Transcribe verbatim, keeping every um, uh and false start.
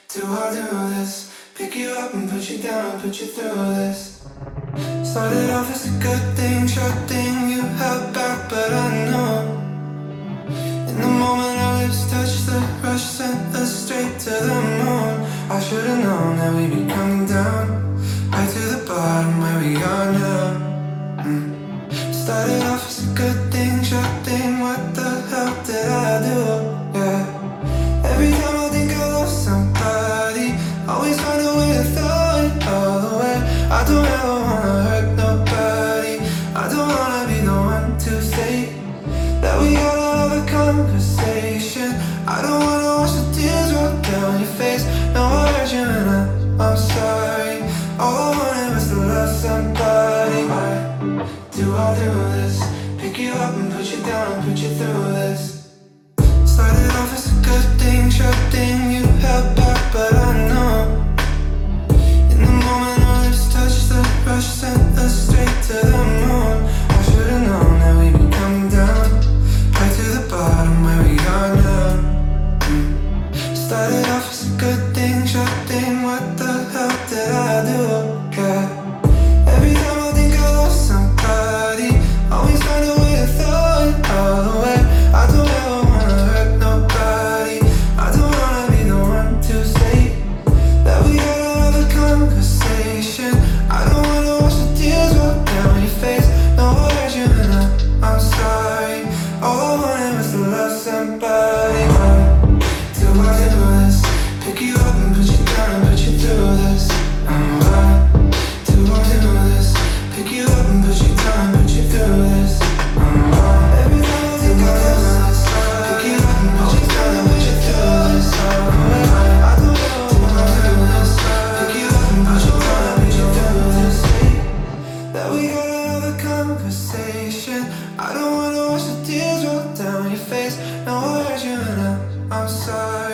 Do I do this? Pick you up and put you down and put you through this. Started off as a good thing, sure thing. You held back, but I know. In the moment our lips touched, the rush sent us straight to the moon. I should've known that we'd be coming down, right to the bottom where we are now. mm. Started off as a good thing, sure thing. What the hell did I do? Yeah. Every time I think I lost somebody, always find a way to throw it all away. I don't ever wanna hurt nobody. I don't wanna be the one to say that we gotta have a conversation. I don't wanna watch the tears roll down your face. No, I hurt you and I, I'm sorry. All I wanted was to love somebody. Why do I do this? Pick you up and put you down and put you through this. Started off as a good thing, sure thing. You held back, but I know. In the moment our lips touched, the rush sent us straight to the moon. I should've known that we'd be coming down, right to the bottom where we are now. mm. Started off as a good thing, sure thing. What the hell did I do? Yeah. Every time I think I lost somebody, always find a way to throw it all away. I don't ever wanna hurt nobody. I don't wanna be the one to say that we gotta have a conversation. I don't wanna watch the tears roll down your face. No, I hurt you and I, I'm sorry. All I wanted was to love somebody. Why do I do this? Pick you up and put you down and put you through this. And why do I do this? Pick you up and put you down and put you through this. And why every time I think I lost this, pick you up and put you down and put you through this. And why I don't ever wanna do this. Pick you up and put you down and put you through this. That we gotta have a conversation. I don't wanna watch the tears roll down your face. No, I hurt you and I, I'm sorry.